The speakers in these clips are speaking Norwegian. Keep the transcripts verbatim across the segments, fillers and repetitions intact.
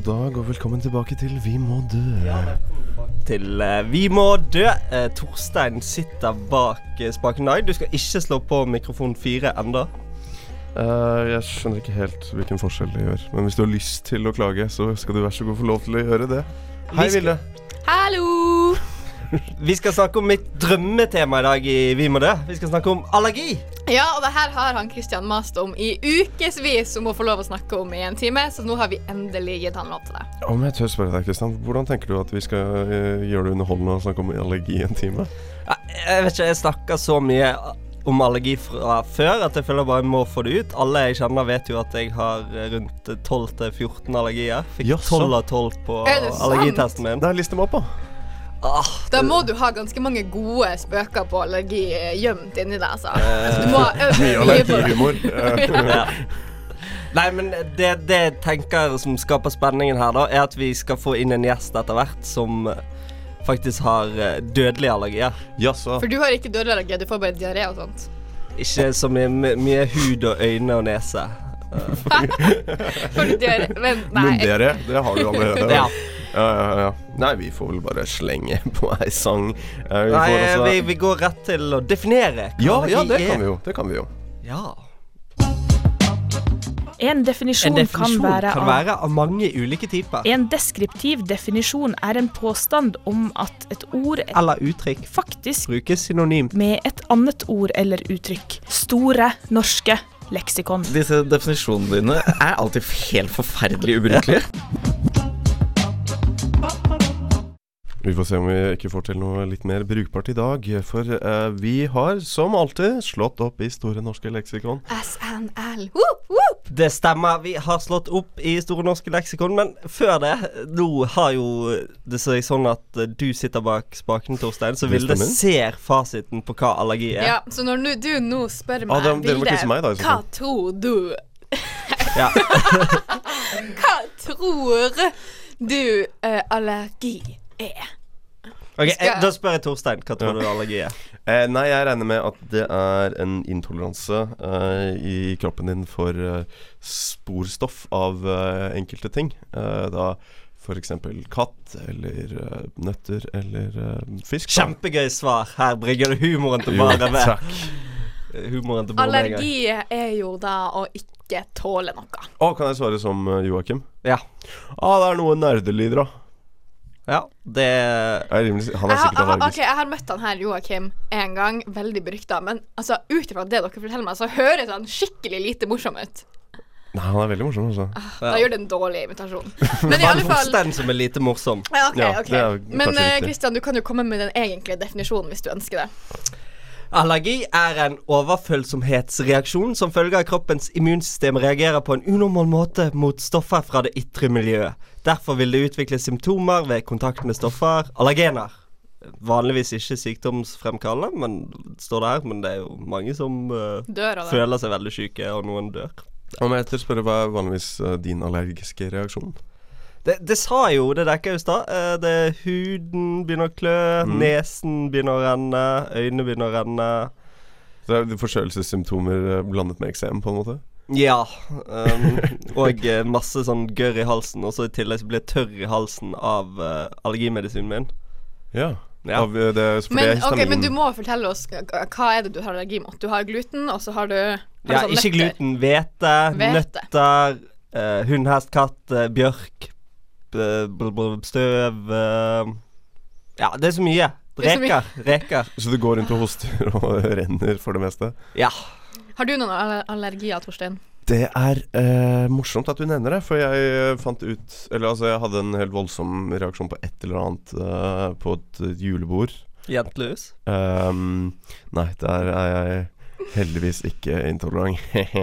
god dag og velkommen tilbake til Vi må dø. Ja, velkommen tilbake til uh, Vi må dø. Uh, Torstein sitter bak uh, spaken i dag. Du skal ikke slå på mikrofon fire enda. Uh, jeg skjønner ikke helt hvilken forskjell det gjør. Men hvis du har lyst til å klage, så skal du vær så god få lov til å gjøre det. Hei, Vilde. Hallo! Vi skal snakke om mitt drømmetema i dag i Vi må dø. Vi skal snakke om allergi. Ja, og det her har han Kristian mast om i ukesvis om å få lov å snakke om i en time, så nå har vi endelig gitt han lov til det. Om jeg tør spørre deg, Kristian, hvordan tenker du at vi skal uh, gjøre det underholdende å snakke om allergi i en time? Ja, jeg vet ikke, jeg snakker så mye om allergi fra før at jeg føler bare jeg må få det ut. Alle jeg kjenner vet jo at jeg har rundt tolv til fjorten allergier. Fikk tolv av tolv på allergitesten min. Der lister meg opp, da. Ah, da må du ha ganske mange gode spøker på allergi gjemt inni deg, altså. Uh, du må øve mye allergihumor. Ja. Nei, men det, det jeg tenker som skaper spenningen her da, er at vi skal få inn en gjest etter hvert som faktisk har dødelige allergier. Jaså. For du har ikke dødelig allergi, du får bare diaré og sånt. Ikke så mye, mye hud og øyne og nese. Får du diaré? Men nei. Munndiaré, det har du allerede. Ja. Ja, ja, ja. Nei, vi får vel bare slenge på ei sang. Uh, vi, Nei, også... vi, vi går rett til å definere hva ja, allergi ja, det er. kan vi jo. Det kan vi jo. Ja. En definisjon, en definisjon kan, være, kan av, være av mange ulike typer. En deskriptiv definisjon er en påstand om at et ord eller uttrykk faktisk brukes synonymt med et annet ord eller uttrykk. Store norske leksikon. Disse definisjonene dine er alltid helt forferdelig ubrukelige. Vi får se om vi ikke får til noe litt mer brukbart i dag, for uh, vi har som alltid slått opp i Store Norske Leksikon. S N L. Woop, woop. Det stemmer, vi har slått opp i Store Norske Leksikon, men før det, nå har jo det seg sånn at du sitter bak spaken, Torstein, så Vilde ser fasiten på hva allergi er. Ja, så når nu, du nå spør meg, ah, det, det Vilde, meg, da, hva tror du? Ja. Hva tror du uh, allergi er? Ok, eh, da spør jeg Torstein, hva tror ja. du allergi er? Eh, nei, jeg regner med at det er en intoleranse eh, i kroppen din for eh, sporstoff av eh, enkelte ting. Eh, da for eksempel katt, eller eh, nøtter, eller eh, fisk. Da. Kjempegøy svar. Her brygger du humoren til bare ved. Takk. Humoren til allergi er jo da å ikke tåle noe. Å, kan jeg svare som uh, Joakim? Ja. Ah, det er noe nerdelyder da. Ja, det er rimelig, han er sikkert allergisk. Ok, jeg har møtt han her, Joakim, en gang, veldig berykta. Men altså, ut ifra det dere forteller meg, så høres han skikkelig lite morsom ut. Nei, han er veldig morsom også. ah, Da ja. gjør det en dårlig invitasjon. Men i alle fall den som er lite morsom. Ja, ok, ja, ok Men Kristian, uh, du kan jo komme med den egentlige definisjonen hvis du ønsker det. Allergi er en overfølsomhetsreaksjon som følger av kroppens immunsystem reagerer på en unormal måte mot stoffer fra det ytre miljøet. Derfor vil det utvikle symptomer ved kontakt med stoffer, allergener. Vanligvis ikke sykdomsfremkallende, men står det her, men det er jo mange som uh, føler seg veldig syke, og noen dør. Om jeg etter spørre, hva er vanligvis uh, din allergiske reaksjon? Det, det sa jo, det dekker jo i stad. Uh, det er huden begynner å klø, mm. nesen begynner å renne, øynene begynner å renne. Så det er forkjølelsessymptomer blandet med eksem på en måte? Ja, um, og uh, masse sånn gørr i halsen, og så i tillegg så blir jeg tørr i halsen av uh, allergimedisinen min. Ja, ja. Av, det, men, okay, men du må fortelle oss hva er det du har allergi mot. Du har gluten, og så har du har Ja, sånn ikke gluten, hvete, nøtter, uh, hund, hest, katt, uh, bjørk, uh, bl bl støv uh, Ja, det er så mye. Reker, reker. Så du går rundt og hoster og renner for det meste? Ja. Har du noen allergier, Torstein? Det er eh, morsomt at du nevner det, for jeg fant ut Eller altså, jeg hadde en helt voldsom reaksjon på et eller annet uh, på et julebord. Jentelus? Um, nei, der er jeg heldigvis ikke intolerant.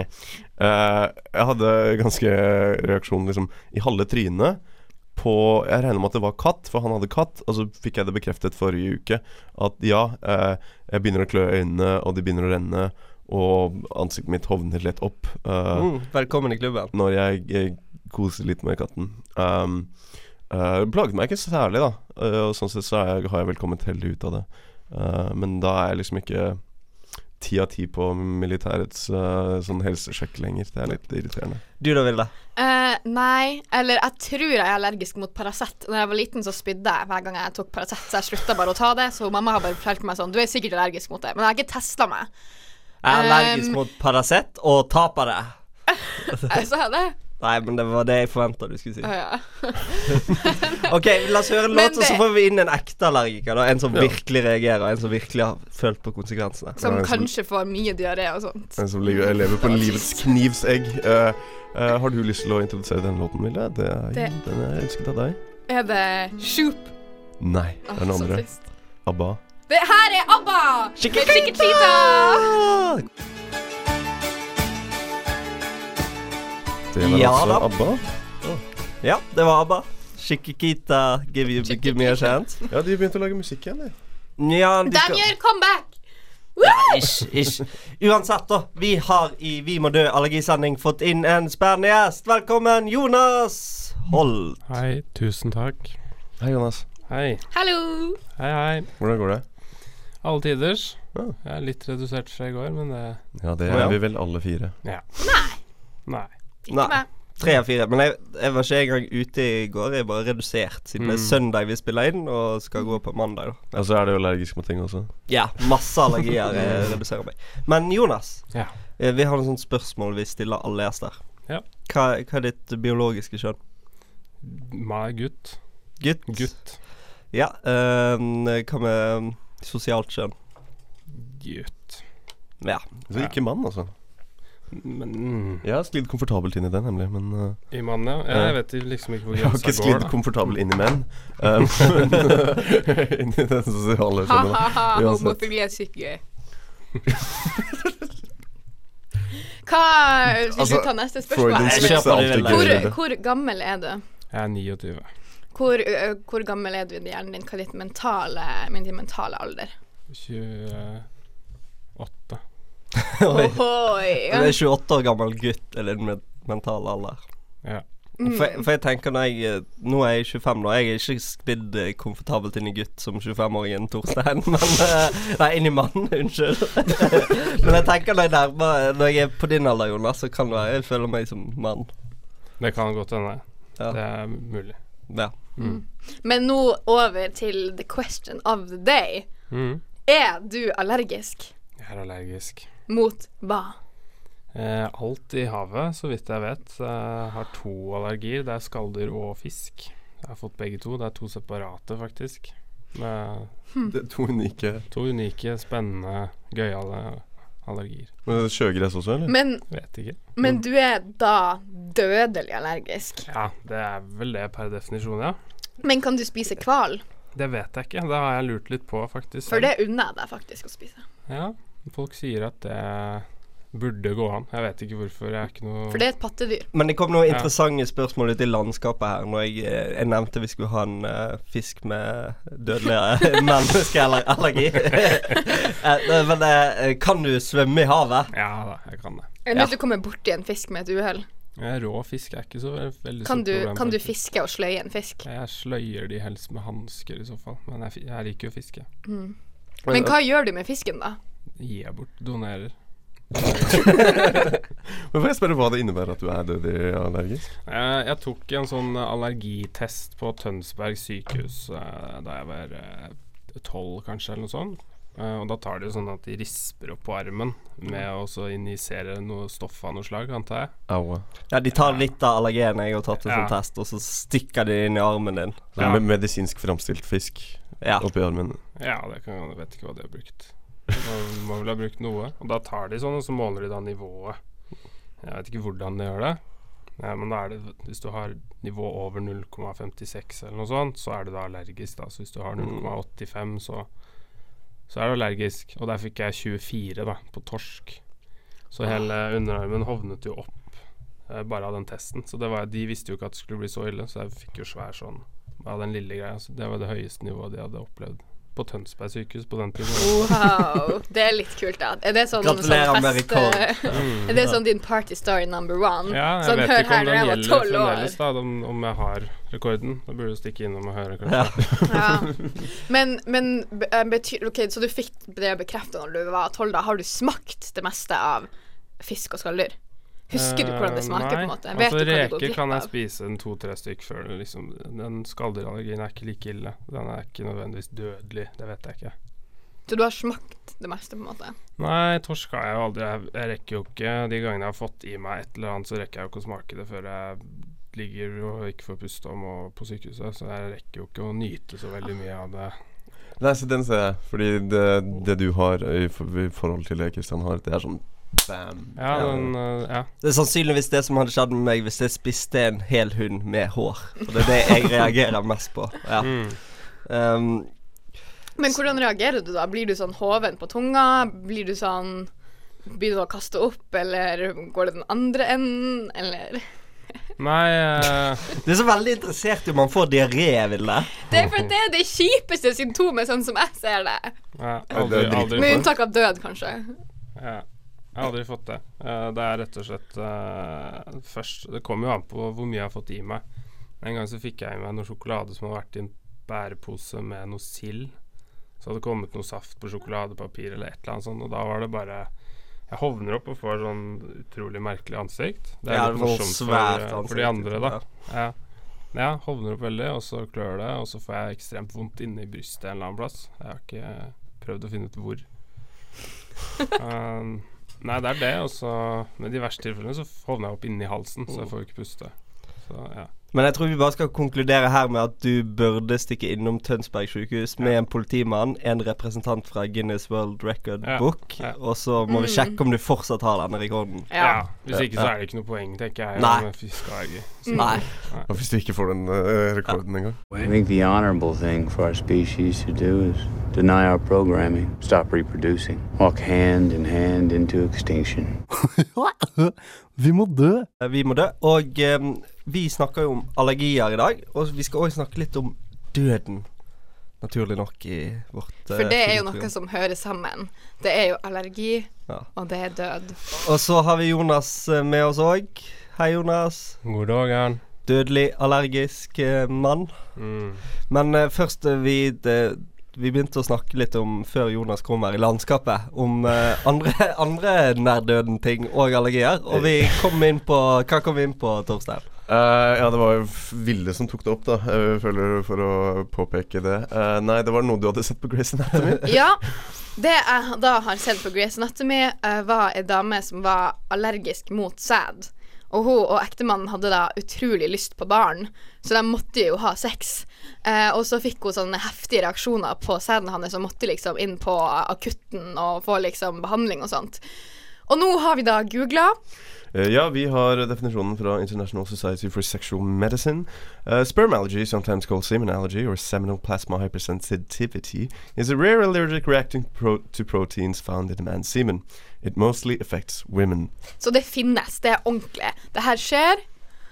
uh, jeg hadde ganske reaksjon liksom i halve trynet på, jeg regner med at det var katt, for han hadde katt, og så fikk jeg det bekreftet forrige uke at ja, uh, jeg begynner å klø øynene, og de begynner å renne, og ansiktet mitt hovner litt opp uh, mm, velkommen i klubben. Når jeg, jeg koser litt med katten. um, uh, Plaget meg ikke særlig da, uh, og sånn sett så jeg, har jeg vel kommet heldig ut av det. uh, Men da er jeg liksom ikke ti av ti på militærets uh, sånn helsesjekk lenger. Det er litt irriterende. Du da, Vilde? Uh, nei, eller jeg tror jeg er allergisk mot Paracet. Når jeg var liten så spydde jeg hver gang jeg tok Paracet, så jeg sluttet bare å ta det. Så mamma har bare fortalt meg sånn, du er sikkert allergisk mot det. Men jeg har ikke testet meg. Jeg er allergisk Um, mot Paracet og taper det. Jeg sa det. Nei, men det var det jeg forventet du skulle si. Å, ja. Ok, la oss høre en Men låt, og så det- får vi inn en ekte allergiker da. En som Ja. virkelig reagerer, en som virkelig har følt på konsekvensene. Som Ja, som- kanskje får mye diaré og sånt. En som ligger, lever på livets knivsegg. Uh, uh, har du lyst til å introdusere denne låten, Vilde? Det er, Det- Den er elsket av deg. Er det Shoop? Nei, det er den Åh, så andre. trist. ABBA. Det her er ABBA! Chiquitita! Det var Ja altså da. ABBA. Ja, det var ABBA. Chiquitita, give, you, give me a chance. Ja, de begynte å lage musikk igjen, de. Ja, de De skal... gjør comeback! Ja, ish, ish. Uansett da, vi har i Vi må dø allergisending fått inn en spennende gjest. Velkommen, Jonas Holt. Hei, tusen takk. Hei, Jonas. Hei, Hallo! hei, hei. Hvordan går det? Alle tiders. Ja. Jeg er litt redusert fra i går, men det... Ja, det Å, ja. er vi vel alle fire. Ja. Nei. Ikke Nei. meg. Tre av fire. Men jeg, jeg var ikke engang ute i går. Jeg var redusert siden det er Mm. søndag vi spiller inn, og skal gå på mandag. Da. Og så er det jo allergisk mot ting også. Ja, masse allergier eh, reduserer meg. Men Jonas, Ja. eh, vi har noen sånne spørsmål vi stiller alle gjester. Ja. Hva, hva er ditt biologiske kjønn? Meg gutt. Gutt. Gutt. Ja. eh, hva med um, sosialt kjønn? Gutt. Ja. Så ikke mann, altså. Men... Mm. Jeg har sklidd komfortabelt inn i den, nemlig, men uh, I mannen, ja. Ja. Jeg vet liksom ikke hvor jeg har grensa ikke går, sklidd da. komfortabelt inn i menn. Um, men inn i den sosiale skjønnet. Ha-ha-ha, Uansett. homofili er syke. Hva Vil Altså, du ta neste spørsmål? Freudian Jeg slips kjøper er det alltid vel. Hvor, gøy. det. hvor gammel er du? Jeg er niogtyve. Hvor, ø, hvor gammel er du i hjernen din? Hva er ditt mentale, min din mentale alder? tjueåtte. Oi. Ohoi. Du er tjueåtte år gammel gutt, eller din men- mentale alder. Ja. Mm. For, jeg- for jeg tenker når jeg eh, Nå er jeg tjuefem nå. Jeg er ikke sklidd eh, komfortabelt inn i gutt som tjuefem-åringen Torstein. Men eh, Nei, inn i mann, unnskyld. Men jeg tenker når jeg nærmer Når jeg er på din alder, Jonas, så kan det være jeg føler meg som mann. Det kan godt hende. Ja. Det er mulig. Ja. Mm. Men nå over til the question of the day. Mm. Er du allergisk Jeg er allergisk. mot hva? Eh, alt i havet, så vidt jeg vet. Jeg har to allergier. Det er skalldyr og fisk. Jeg har fått begge to. Det er to separate, faktisk. Med Det er to unike. to unike, spennende, gøyale allergier. Men sjøgress også, eller? Men, Vet ikke. men du er da dødelig allergisk. Ja, det er vel det per definisjon, ja. Men kan du spise hval? Det vet jeg ikke. Det har jeg lurt litt på, faktisk. For det unner jeg deg faktisk å spise. Ja, folk sier at det burde gå an. Jeg vet ikke hvorfor. Jeg er ikke noe For det er et pattedyr. Men det kom noen Ja. interessante spørsmål ute i landskapet her når jeg, eh, jeg nevnte vi skulle ha en eh, fisk med dødelig eh, menneskeallergi. Eh, Men eh, kan du svømme i havet? Ja da, jeg kan det. Eller Ja. hvis du kommer borti en fisk med et uhell, Eh, Rå fisk er ikke så ve- veldig kan, stort du- problem, kan du faktisk. fiske og sløye en fisk? Jeg sløyer de helst med hansker i så fall. Men jeg, fi- jeg liker jo å fiske. Mm. Men hva gjør du med fisken, da? Gir jeg bort. Donerer. Men får jeg spørre hva det innebærer at du er dødelig allergisk? Jeg, jeg tok en sånn allergitest på Tønsberg sykehus eh, da jeg var tolv, kanskje, eller noe sånt. Eh, og da tar de jo sånn at de risper opp på armen med å så injisere noe stoff av noe slag, antar jeg. Aua. Ja, de tar litt av allergenet jeg har tatt en Ja. sånn test, og så stikker de det inn i armen din. Det er med medisinsk framstilt fisk Ja. oppi armen. Ja, det kan, jeg vet ikke hva de har brukt. Man må vel ha brukt noe. Og da tar de sånn, og så måler de da nivået. Jeg vet ikke hvordan de gjør det. Ja, men da er det, hvis du har nivå over null komma femtiseks eller noe sånt, så er du da allergisk. Da. Så hvis du har null komma åttifem, så, så er du allergisk. Og der fikk jeg tjuefire da, på torsk. Så hele underarmen hovnet jo opp eh, bare av den testen. Så det var, de visste jo ikke at det skulle bli så ille, så jeg fikk jo svær sånn av den lille greia. Så det var det høyeste nivået de hadde opplevd på Tønsberg sykehus på den tiden. Wow, det er litt kult da. Er det sånn, Gratulerer sånn med rekord. Mm. Er det sånn din party story number one? Ja, jeg sånn, vet hør ikke om her, når den jeg var gjelder tolv år. fremdeles da, om, om jeg har rekorden. Da burde du stikke innom og høre, kanskje. Ja. Ja. Men, men be- eh, betyr, ok, så du fikk det bekreftet når du var tolv da. Har du smakt det meste av fisk og skalldyr? Husker du hvordan det smaker på en måte? Nei, Vet altså du hva du går reker glipp kan jeg av? spise en to-tre stykk før det liksom, den skalldyrallergien er ikke like ille. Den er ikke nødvendigvis dødelig, det vet jeg ikke. Så du har smakt det meste på en måte? Nei, torsk har jeg jo aldri. Jeg, jeg rekker jo ikke, de gangene jeg har fått i meg et eller annet, så rekker jeg jo ikke å smake det før jeg ligger og ikke får puste om og på sykehuset, så jeg rekker jo ikke å nyte så veldig mye av det. Nei, så den ser jeg. Fordi det, det du har i, for, i forhold til det Kristian har, det er sånn bam. Ja, den, uh, ja. Det er sannsynligvis det som hadde skjedd med meg hvis jeg spiste en hel hund med hår. Og det er det jeg reagerer mest på. Ja. Mm. Um, Men hvordan reagerer du da? Blir du sånn hoven på tunga? Blir du sånn Blir du å kaste opp, eller går det den andre enden, eller? Nei uh, Det er så veldig interessert i om man får diaré, Vilde. Det er for det er det kjipeste symptomet, sånn som jeg ser det. ja, det aldri, er aldri Med fått. unntak av død, kanskje. Ja, jeg har aldri fått det. Uh, det er rett og slett uh, først, det kommer jo an på hvor mye jeg har fått i meg. En gang så fikk jeg i meg noe sjokolade som hadde vært i en bærepose med noe sild. Så hadde det kommet noe saft på sjokoladepapir eller et eller annet sånt, og da var det bare jeg hovner opp og får sånn utrolig merkelig ansikt. Det er Ja, litt sånn morsomt for, svært for de ansikt, andre da. ja. Ja. ja, hovner opp veldig, og så klør det, og så får jeg ekstremt vondt inne i brystet en eller annen plass. Jeg har ikke prøvd å finne ut hvor. um, nei, det er det, og så med de verste tilfellene så hovner jeg opp inni halsen, så jeg får ikke puste. Så ja. Men jeg tror vi bare skal konkludere her med at du burde stikke innom Tønsberg sykehus med en politimann, en representant fra Guinness World Record Ja, Book, ja. og så må vi sjekke om du fortsatt har denne rekorden. Ja. Ja, hvis ikke så er det ikke noe poeng, tenker jeg. Nei. Med fiskeallergi. Nei. Og hvis du ikke får den uh, rekorden en gang. I think the honorable thing for our species to do is deny our programming, stop reproducing, walk hand in hand into extinction. Vi må dø. Vi må dø, og um, vi snakker jo om allergier i dag, og vi skal også snakke litt om døden, naturlig nok i vårt uh, For det er jo fine noe som hører sammen. Det er jo allergi, Ja. og det er død. Og så har vi Jonas uh, med oss også. Hei, Jonas. God dag, Ern. Dødelig allergisk uh, mann. Mm. Men uh, først uh, vi, det, vi begynte å snakke litt om, før Jonas kom her i landskapet, om uh, andre, andre nærdøden ting og allergier. Og vi kom inn på, hva kom vi inn på, Torstein? Uh, ja, det var jo Vilde som tok det opp, da. Jeg føler for å påpeke det. Uh, nei, det var noe du hadde sett på Grey's Anatomy. Ja, det jeg da har sett på Grey's Anatomy, uh, var en dame som var allergisk mot sæd. Og hun og ektemannen hadde da utrolig lyst på barn, så de måtte jo ha sex. Eh, og så fikk hun sånne heftige reaksjoner på sæden hans og måtte liksom inn på akutten og få liksom behandling og sånt. Og nå har vi da googlet. Uh, ja, vi har definisjonen fra International Society for Sexual Medicine. Uh, sperm allergy, sometimes called semen allergy or seminal plasma hypersensitivity, is a rare allergic reacting pro- to proteins found in a man's semen. It mostly affects women. Så det finnes, det er ordentlig. Det her skjer,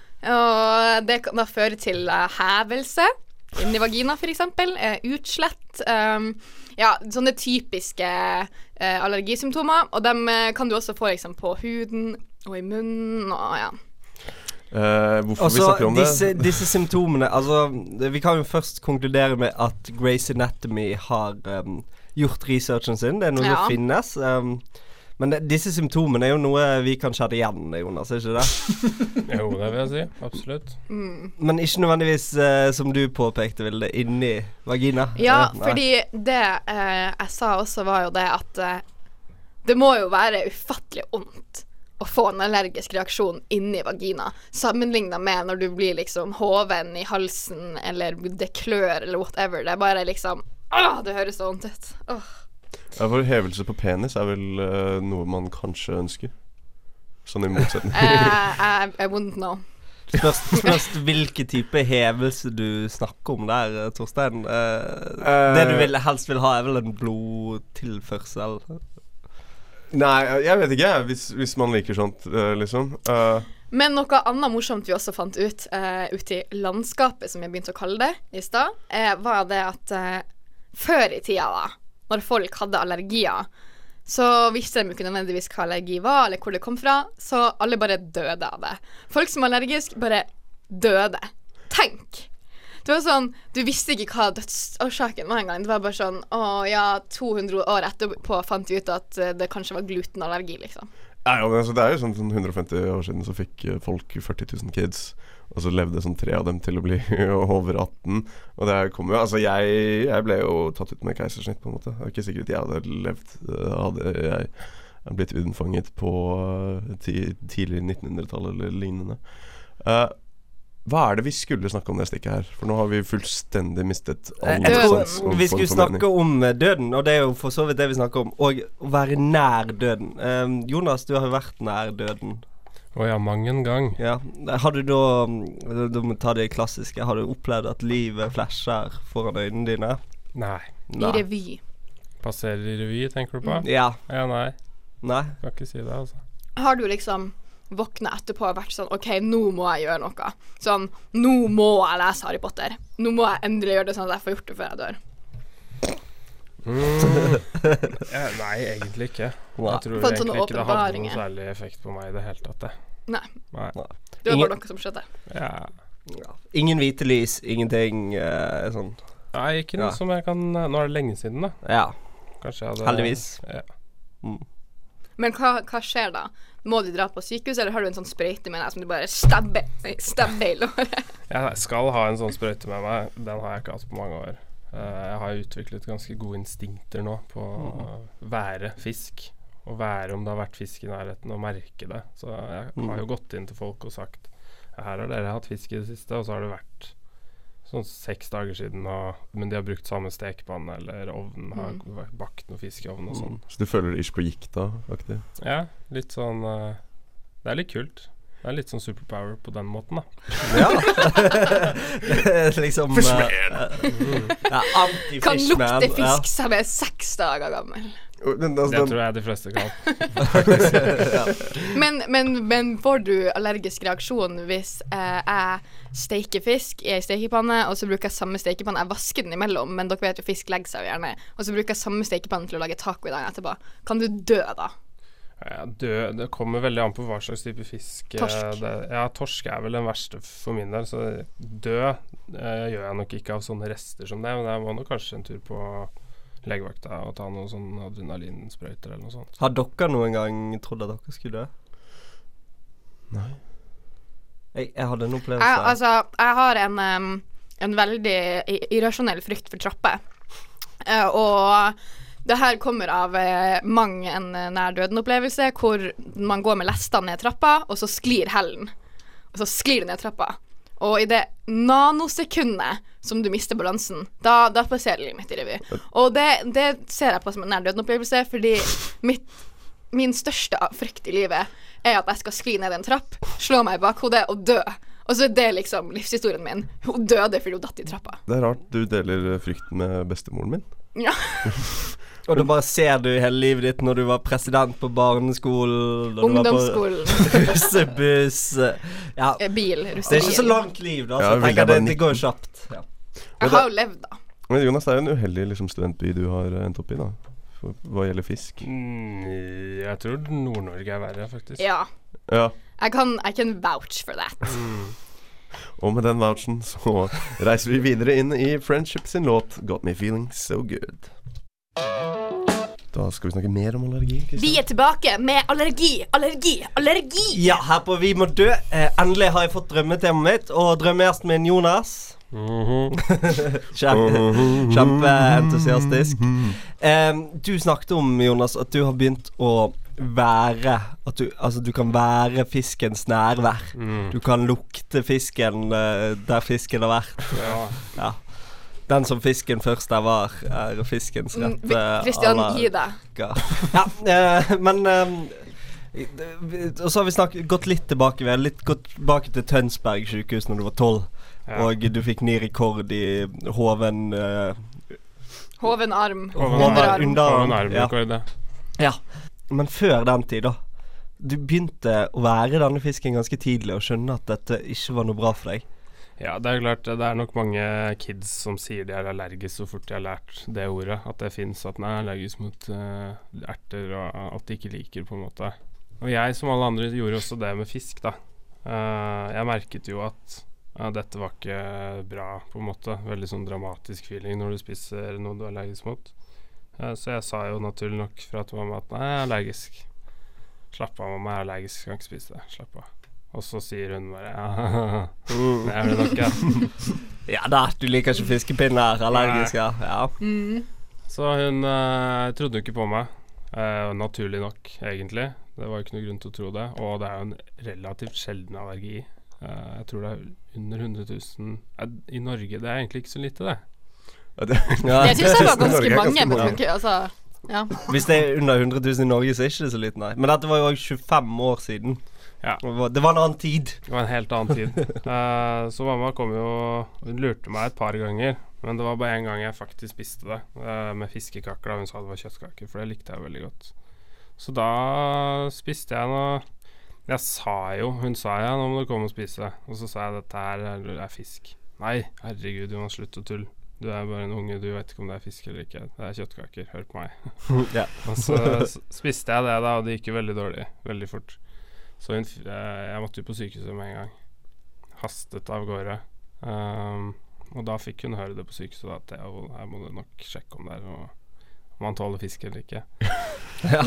og det kan da føre til uh, hevelse inni vagina for eksempel, uh, utslett, um, ja, sånne typiske uh, allergisymptomer, og dem uh, kan du også få liksom på huden og i munnen, og ja. Uh, hvorfor vi Altså, snakker om disse, det? disse symptomene, altså, det- vi kan jo først konkludere med at Grey's Anatomy har um, gjort researchen sin. Det er noe Ja. som finnes. Um, men det, disse symptomene er jo noe vi kan kjenne igjen, Jonas, er ikke det? Jo, det vil jeg si. Absolutt. Men ikke nødvendigvis, uh, som du påpekte, Vilde, inni vagina. Ja, Eh, nei. fordi det uh, jeg sa også var jo det at uh, det må jo være ufattelig ondt å få en allergisk reaksjon inni vagina, sammenlignet med når du blir liksom hoven i halsen, eller det klør, eller whatever. Det er bare liksom, åh, det høres så vondt ut. Åh. Ja, for hevelse på penis er vel uh, noe man kanskje ønsker. Sånn i motsetning. Eh, I, I wouldn't know. Spørs, spørs hvilken type hevelse du snakker om der, eh, Torstein. Eh, Eh, det du vil, helst vil ha er vel en blodtilførsel. Nei, jeg vet ikke, hvis, hvis man liker sånt, uh, liksom. Uh, Men noe annet morsomt vi også fant ut uh, ute i landskapet, som jeg begynte å kalle det i stad, uh, var det at uh, før i tida da, når folk hadde allergier, så visste de jo ikke nødvendigvis hva allergi var, eller hvor det kom fra, så alle bare døde av det. Folk som var allergisk bare døde. Tenk! Det var sånn, du visste ikke hva dødsårsaken var en gang. Det var bare sånn, å ja, to hundre år etterpå fant vi ut at det kanskje var glutenallergi, liksom. Ja, ja, men altså, det er jo sånn, sånn hundre og femti år siden så fikk folk førti tusen kids, og så levde sånn tre av dem til å bli over atten. Og det kom jo, altså jeg, jeg ble jo tatt ut med keisersnitt på en måte. Det er ikke sikkert jeg hadde levd, hadde jeg, jeg blitt unnfanget på tidlig nittenhundretall eller lignende. Uh, Hva er det vi skulle snakke om det stikket her? For nå har vi fullstendig mistet all sans og Vi skulle form for snakke mening. om døden, og det er jo for så vidt det vi snakker om. Og å være nær døden. um, Jonas, du har jo vært nær døden. Å ja, mange en gang. Ja, har du da, da må vi ta det klassiske, har du opplevd at livet flasher foran øynene dine? Nei. I revy. Passerer i revy, tenker du på? Ja. Ja, nei. Nei. Kan ikke si det, altså. Har du liksom våknet etterpå og vært sånn, ok, nå må jeg gjøre noe. Sånn, nå må jeg lese Harry Potter. Nå må jeg endelig gjøre det sånn at jeg får gjort det før jeg dør. Mm. ja, nei, egentlig ikke. Nei. Jeg tror Fått egentlig sånne ikke det hadde noen åpenbaringer. særlig effekt på meg i det hele tatt, det. Nei, Nei. det var Ingen- bare noe som skjedde. Ja. Ja. Ingen hvite lys, ingenting uh, sånn. Nei, ikke noe Ja. som jeg kan Nå er det lenge siden, da. Ja, Kanskje jeg hadde heldigvis. Ja. Men hva, hva skjer da? Må du dra på sykehus, eller har du en sånn sprøyte med deg som du bare stabber, nei, stabber i låret? Jeg skal ha en sånn sprøyte med meg. Den har jeg ikke hatt på mange år. Uh, jeg har utviklet ganske gode instinkter nå på å være fisk. Å være om det har vært fisk i nærheten, og merke det. Så jeg har jo gått inn til folk og sagt her har dere hatt fisk i det siste, og så har det vært sånn seks dager siden, og, men de har brukt samme stekepanne eller ovnen, har Mm. bakt noe fisk i ovnen og sånn. Så du føler deg ikke på gikt da, aktig? Ja, litt sånn uh, det er litt kult. Det er litt sånn superpower på den måten, da. Ja. Det er liksom Fishman. uh, uh, ja, anti-fishman. Kan lukte ja. fisk som er seks dager gammel. Men, altså, Det den, tror jeg de fleste kan. Men, men, men får du allergisk reaksjon hvis eh, jeg steker fisk i ei stekepanne, og så bruker jeg samme stekepanne, jeg vasker den imellom, men dere vet jo fisk legger seg jo gjerne, og så bruker jeg samme stekepanne til å lage taco i dagen etterpå. Kan du dø da? Ja, dø, det kommer veldig an på hva slags type fisk. eh, Torsk. Det, ja, torsk er vel den verste for min del, så dø eh, gjør jeg nok ikke av sånne rester som det, men jeg må nok kanskje en tur på legevakta og ta noen sånn adrenalinsprøyter eller noe sånt. Har dere noen gang trodd at dere skulle dø? Nei. Jeg, jeg hadde en opplevelse. Jeg, altså, jeg har en, em, en veldig i- irrasjonell frykt for trapper. Eh, og det her kommer av eh, mang en eh, nær døden-opplevelse, hvor man går med lestene ned trappa, og så sklir hellen. Og så sklir det ned trappa. Og i det nanosekundet som du mister balansen, da, da passerer livet mitt i revy. Og det, det ser jeg på som en nær døden-opplevelse, fordi mitt, min største frykt i livet er at jeg skal skli ned en trapp, slå meg i bakhodet og dø. Og så er det liksom livshistorien min. Hun døde fordi hun datt i trappa. Det er rart du deler frykten med bestemoren min. Ja. Og da bare ser du hele livet ditt når du var president på barneskolen, når Ungdomsskolen. du var på russebuss. Ja. eh, Bil. Det er ikke så Russebil. langt liv, da. Så Ja, jeg vil tenker jeg det, bare det går jo kjapt. Ja. Jeg har jo levd, da. Men Jonas, det er jo en uheldig liksom, studentby du har endt opp i da, for, hva gjelder fisk. Mm, jeg tror Nord-Norge er verre, faktisk. Ja. Ja, Jeg kan, I can vouch for that. og med den vouchen så reiser vi videre inn i Friendship sin låt Got Me Feeling So Good. Da skal vi snakke mer om allergi, Kristian. Vi er tilbake med allergi, allergi, allergi! Ja, her på Vi må dø. Eh, endelig har jeg fått drømmetemaet mitt, og drømmegjesten min, Jonas. Kjempe, kjempeentusiastisk. Eh, du snakket om, Jonas, at du har begynt å være At du, altså, du kan være fiskens nærvær. Mm. Du kan lukte fisken eh, der fisken har vært. Ja. Ja. Den som fisken først der var, er fiskens Mm, rette Kristian, aller- gi deg. Ja, eh, men eh, og så har vi snakket, gått litt tilbake. Vi har litt gått tilbake til Tønsberg sykehus når du var tolv, Ja. og du fikk ny rekord i hoven uh, Hoven arm. Hoven Underarm. underarm. Og en armrekord, det. Ja. Men før den tid, da. Du begynte å være denne fisken ganske tidlig og skjønne at dette ikke var noe bra for deg. Ja, det er klart, det er nok mange kids som sier de er allergisk så fort de har lært det ordet, at det finnes at den er allergisk mot uh, erter og at de ikke liker på en måte. Og jeg som alle andre gjorde også det med fisk da. Uh, jeg merket jo at uh, dette var ikke bra på en måte, veldig sånn dramatisk feeling når du spiser noe du er allergisk mot. Uh, så jeg sa jo naturlig nok fra til mamma at nei, jeg er allergisk. Slapp av, mamma, jeg er allergisk, jeg kan ikke spise det, slapp av. Og så sier hun bare ja, det er det nok, ja. Ja da, du liker ikke fiskepinner, allergisk, ja. ja. Mm. Så hun uh, trodde jo ikke på meg, uh, naturlig nok, egentlig. Det var ikke noe grunn til å tro det. Og det er jo en relativt sjelden allergi. Uh, jeg tror det er under hundre tusen. Uh, I Norge, det er egentlig ikke så lite, det. Ja, det Ja. Jeg synes det var ganske Norge er mange, ganske med mange. tanke, altså. Ja. Hvis det er under hundre tusen i Norge, så er ikke det så lite, nei. Men dette var jo også tjuefem år siden. Ja. Det var en annen tid. Det var en helt annen tid. Uh, så mamma kom jo Hun lurte meg et par ganger, men det var bare en gang jeg faktisk spiste det, uh, med fiskekakler. Hun sa det var kjøttkaker, for det likte jeg veldig godt. Så da spiste jeg noe. Jeg sa jo Hun sa ja, nå må du komme og spise. Og så sa jeg dette her er, er fisk. Nei, herregud, du må slutte å tulle. Du er bare en unge, du vet ikke om det er fisk eller ikke. Det er kjøttkaker, hør på meg. Ja. Og så s- spiste jeg det da, og det gikk jo veldig dårlig, veldig fort. Så hun, f- eh, jeg måtte jo på sykehuset med en gang. Hastet av gårde. Um, og da fikk hun høre det på sykehuset da, at jeg, her må du nok sjekke om det er noe, om man tåler fisk eller ikke. Ja.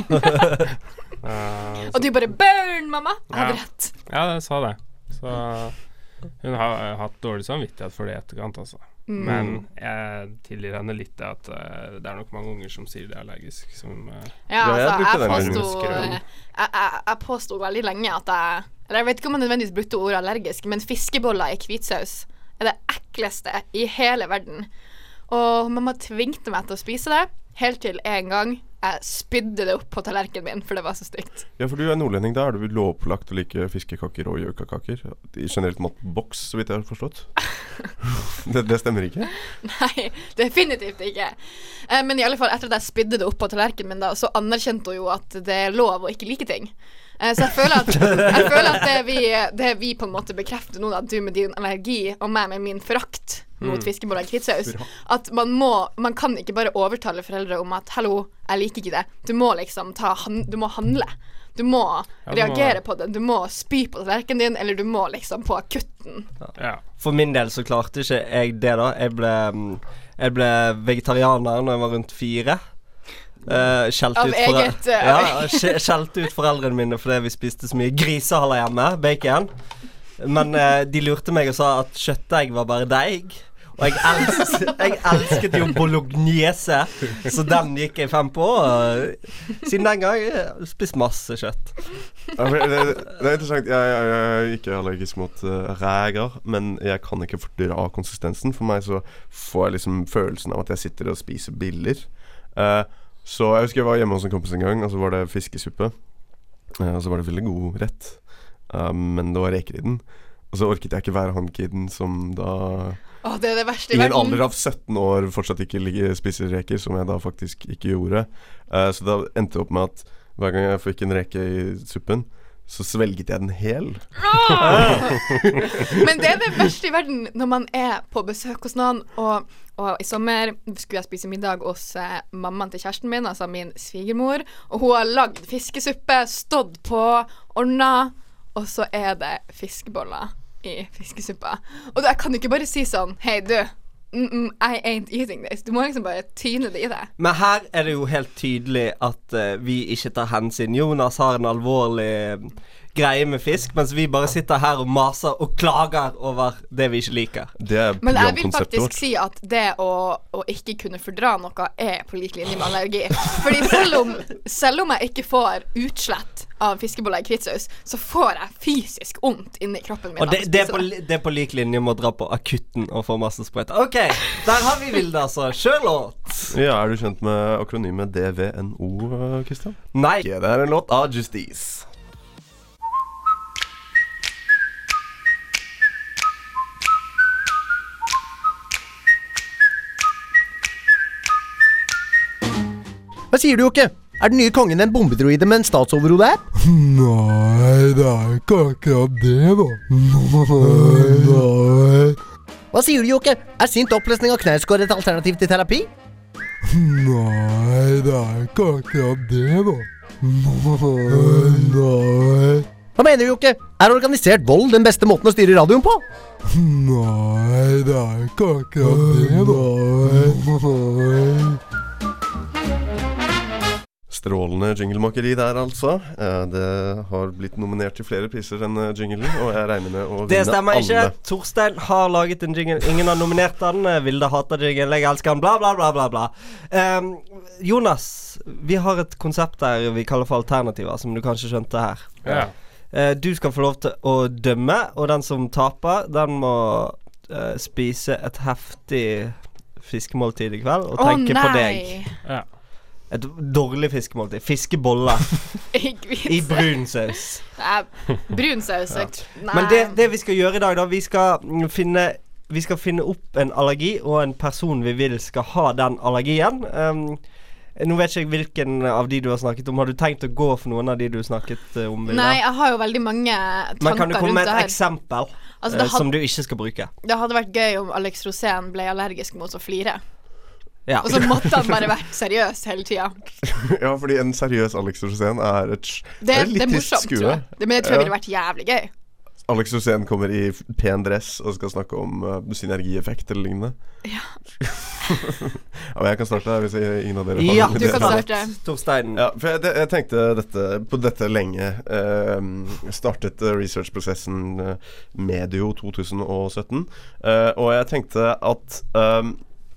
Uh, Og du bare burn, mamma! Jeg hadde Ja. rett. Ja, jeg sa det. Så hun har uh, hatt dårlig samvittighet for det i etterkant, altså. Mm. Men jeg tilgir henne litt det at uh, det er nok mange unger som sier de er allergisk, som uh, Ja, Ja, jeg altså, brukte jeg den påsto gangen. jeg, jeg, jeg påsto veldig lenge at jeg Eller jeg vet ikke om jeg nødvendigvis brukte ordet allergisk, men fiskeboller i hvitsaus er det ekleste i hele verden. Og mamma tvingte meg til å spise det, helt til en gang jeg spydde det opp på tallerkenen min, for det var så stygt. Ja, for du er nordlending, da er du lovpålagt å like fiskekaker og gjøkakaker i generelt matboks, så vidt jeg har forstått. det, det stemmer ikke? Nei, definitivt ikke. Eh, men i alle fall, etter at jeg spydde det opp på tallerkenen min, da, så anerkjente hun jo at det er lov å ikke like ting. Eh, så jeg føler at, jeg føler at det, vi, det vi på en måte bekrefter nå, at du med din allergi og meg med min forakt mot fiskeboller i hvitsaus, at man må man kan ikke bare overtale foreldre om at hallo, jeg liker ikke det. Du må liksom ta han, du må handle. Du må Ja, du må- reagere på det. Du må spy på tallerkenen din, eller du må liksom på akutten. ja. For min del så klarte ikke jeg det da. Jeg ble, jeg ble vegetarianer når jeg var rundt fire. Uh, skjelt Av ut fore- eget, uh, Ja, skje- skjelt ut foreldrene mine fordi vi spiste så mye grisehaler hjemme, bacon. Men uh, de lurte meg og sa at kjøttegg var bare deig. Og jeg, els jeg elsket jo bolognese, så den gikk jeg fem på. Og siden den gang har jeg spist masse kjøtt. Ja, for det, det er interessant. Jeg, jeg, jeg er ikke allergisk mot uh, reker, men jeg kan ikke fordra konsistensen. For meg så får jeg liksom følelsen av at jeg sitter og spiser biller. Uh, så jeg husker jeg var hjemme hos en kompis en gang, og så var det fiskesuppe. Uh, og så var det veldig god rett, uh, men det var reker i den. Og så orket jeg ikke være han kiden som da Åh, det er det verste i i en verden. alder av sytten år fortsatt ikke ligge, spiser reker, som jeg da faktisk ikke gjorde. Uh, så da endte det opp med at hver gang jeg fikk en reke i suppen, så svelget jeg den hel. Men det er det verste i verden når man er på besøk hos noen. Og, og i sommer skulle jeg spise middag hos eh, mammaen til kjæresten min, altså min svigermor. Og hun har lagd fiskesuppe, stått på, ordna, og så er det fiskeboller i fiskesuppa. Og da, jeg kan jo ikke bare si sånn hei du, mm, mm, I ain't eating this. Du må liksom bare tyne det i det. Men her er det jo helt tydelig at uh, vi ikke tar hensyn. Jonas har en alvorlig uh, greie med fisk, mens vi bare sitter her og maser og klager over det vi ikke liker. Det er Men jeg vil programkonseptet faktisk vårt. si at det å, å ikke kunne fordra noe er på lik linje med allergi. Fordi selv om, selv om jeg ikke får utslett av fiskeboller i hvitsaus, så får jeg fysisk vondt inni kroppen min. Og det, av å det, er spise på, li- det er på lik linje med å dra på akutten og få masse sprøyter. Ok, der har vi Vilde, altså. Kjør låt. Ja, er du kjent med akronymet D V N O, Kristian? Nei. Ja, det er en låt av Justice. Hva sier du, Jokke? Er den nye kongen en bombedroide med en statsoverhode-app? Nei, det er ikke akkurat det, da. Nei, nei. Hva sier du, Jokke? Er sint opplesning av Knausgård et alternativ til terapi? Nei, det er ikke akkurat det da. Nei. Hva mener du, Jokke? Er organisert vold den beste måten å styre radioen på? Nei, det er ikke akkurat det da. Nei. Strålende jinglemakeri der altså. Eh, Det har blitt nominert til flere priser enn eh, jinglen, og jeg regner med å vinne alle. Det stemmer ikke. Torstein har laget en jingle. Ingen har nominert den. Vilde hater jingle, jeg elsker den, bla bla bla bla bla. Um, Jonas, vi har et konsept der vi kaller for alternativer, som du kanskje skjønte her. Ja. Uh, du skal få lov til å dømme, og den som taper, den må uh, spise et heftig fiskemåltid i kveld, og Å tenke på deg. nei. Ja. Et dårlig fiskemåltid. Fiskeboller i brun saus. Nei, brun saus. jeg tr- Nei. Men det, det vi skal gjøre i dag da, vi skal mm, finne Vi skal finne opp en allergi og en person vi vil skal ha den allergien. um, Nå vet ikke jeg hvilken av de du har snakket om. Har du tenkt å gå for noen av de du snakket uh, om? Vilde? Nei, jeg har jo veldig mange tanker Men kan du komme rundt med det et her. eksempel Altså, uh, det, had, som du ikke skal bruke? det hadde vært gøy om Alex Rosén ble allergisk mot å flire. Ja. Og så måtte han bare vært seriøs hele tida. Ja, fordi en seriøs Alex Rosén er et Det, Det er det, litt er trist morsomt, skue. tror jeg. Det, men jeg tror Ja. det ville vært jævlig gøy. Alex Rosén kommer i f- pen dress og skal snakke om uh, synergieffekt eller lignende. Ja. Ja, men jeg kan starte her hvis jeg, ingen av dere har Ja, noen du kan ideer. starte. Torstein. Ja, for jeg, det- jeg tenkte dette, på dette lenge. Eh, startet eh, researchprosessen eh, medio to tusen sytten. Eh, og jeg tenkte at eh,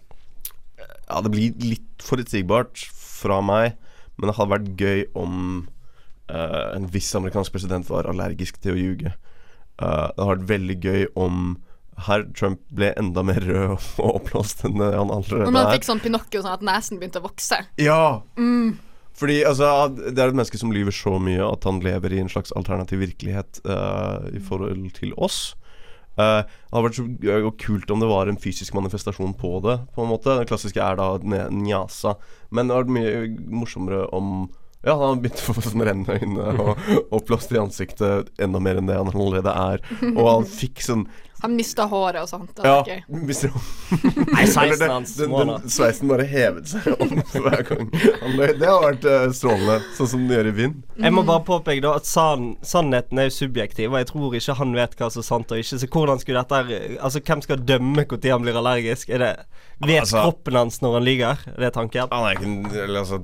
ja, det blir litt forutsigbart fra meg, men det hadde vært gøy om eh, en viss amerikansk president var allergisk til å ljuge. Eh, det hadde vært veldig gøy om herr Trump ble enda mer rød og oppblåst enn det han allerede Om han er. fikk sånn Pinocchio, sånn at nesen begynte å vokse. Ja! Mm. Fordi altså, det er et menneske som lyver så mye at han lever i en slags alternativ virkelighet eh, i forhold til oss. Eh, det hadde vært så gøy og kult om det var en fysisk manifestasjon på det, på en måte. Den klassiske er da ne- njasa. Men det hadde vært mye morsommere om ja, han har begynt å få sånn rennende øyne og oppblåst i ansiktet enda mer enn det han allerede er. Og han fikk sånn Han mista håret og sånt. Det Ja, var gøy. mister Nei, Eller sveisen det- hans den, må den, da. sveisen bare hevet seg opp hver gang han løy. Det har vært eh, strålende, sånn som den gjør i vind. Jeg må bare påpeke da at sann, sannheten er jo subjektiv, og jeg tror ikke han vet hva som er sant og ikke. Så hvordan skulle dette her- Altså, hvem skal dømme når han blir allergisk? Er det Vet Altså- kroppen hans når han lyver? Er det tanken? Han er ikke en- eller, altså,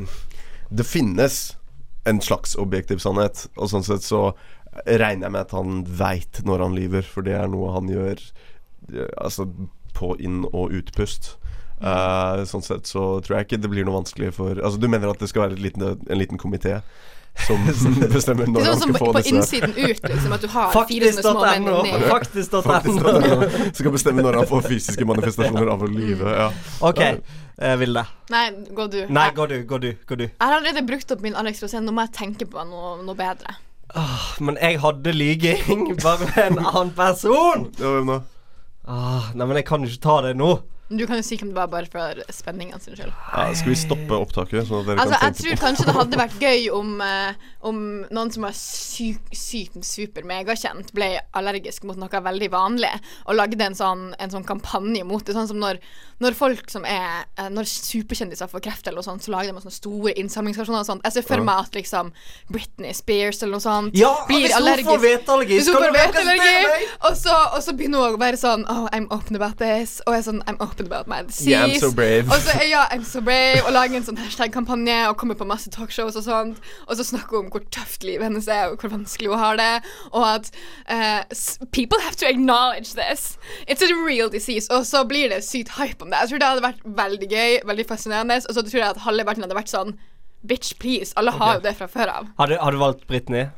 det finnes en slags objektiv sannhet, og sånn sett så regner jeg med at han vet når han lyver, for det er noe han gjør eh, altså på inn- og utpust. Eh, sånn sett så tror jeg ikke det blir noe vanskelig for Altså, du mener at det skal være et liten, en liten komité som bestemmer Det når er han sånn som skal få på disse innsiden ut, liksom. At du har fire sånne små menn Faktisk.no. ned. Faktisk.no. Skal bestemme når han får fysiske manifestasjoner av å lyve. Ja. OK, eh, Vilde. Nei, gå du. Nei, Jeg, gå du, gå du, gå du. jeg har allerede brukt opp min Alex Rosén. Nå må jeg tenke på noe, noe bedre. Åh, men jeg hadde lyging bare med en annen person. Ja, hvem da? Åh, nei, men jeg kan jo ikke ta det nå. Du kan jo si om det var bare for spenningen sin skyld. Ja, skal vi stoppe opptaket? Sånn at dere Altså, kan jeg tenke tror kanskje det hadde vært gøy om, eh, om noen som var syk, sykt super megakjent, ble allergisk mot noe veldig vanlig, og lagde en sånn, en sånn kampanje mot det. Sånn som når, når folk som er eh, Når superkjendiser får kreft eller noe sånt, så lager de sånne store innsamlingsaksjoner og sånt. Jeg ser for Ja. meg at liksom Britney Spears eller noe sånt Ja, blir hvis hun allergisk. får hveteallergi, Hvis hun skal får du hveteallergi, representere meg? og så, og så begynner hun å være sånn Oh, I'm open about this. Og jeg er sånn I'm open about my disease. Yeah, I'm so brave. Og så ja, I'm so brave. Og lager en sånn hashtag-kampanje og kommer på masse talkshows og sånt. Og så snakker hun om hvor tøft livet hennes er, og hvor vanskelig hun har det. Og at eh, s- people have to acknowledge this. It's a real disease. Og så blir det sykt hype om det. Jeg tror det hadde vært veldig gøy, veldig fascinerende. Og så tror jeg at halve verden hadde vært sånn Bitch, please. Alle har jo det fra før av. Har du, har du valgt Britney?